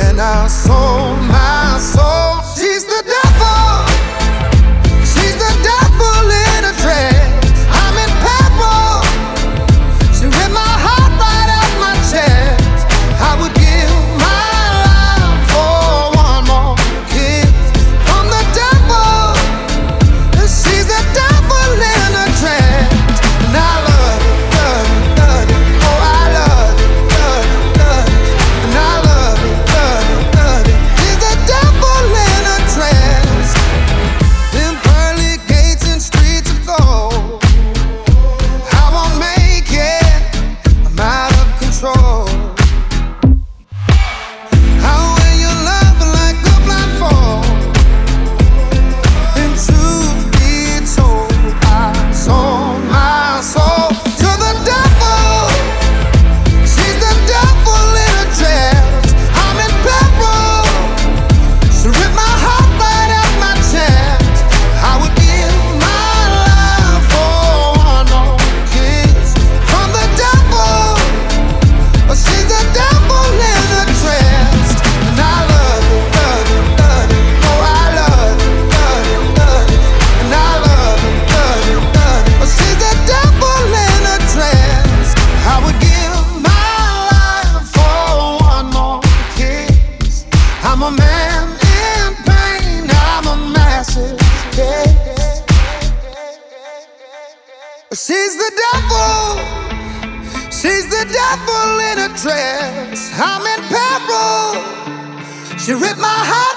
and I sold my soul. She's the devil. She's the devil in a dress. I'm in purple. She ripped my heart right out my chest. I would give my life for one more kiss from the devil. She's the devil in a dress, and I love it, love it, love it. Oh, I love it, love it, love it, and I love it, love it, love it. She's the devil in a dress. Them pearly gates and streets of gold. I won't make it. I'm out of control. How will you love like a blindfold? And truth be told, I sold my soul to the devil. She's the devil in a dress. I'm in peril. She ripped my heart right out my chest. I would give my life for one more kiss from the devil. But she's the devil in a dress, and I love it, love it, love it. Oh, I love it, love it, love it, and I love it, love it, love it. But she's the devil in a dress. I would give my life for one more kiss. I'm a man in pain. I'm a massive case. She's the devil. She's the devil in a dress. I'm in peril. She ripped my heart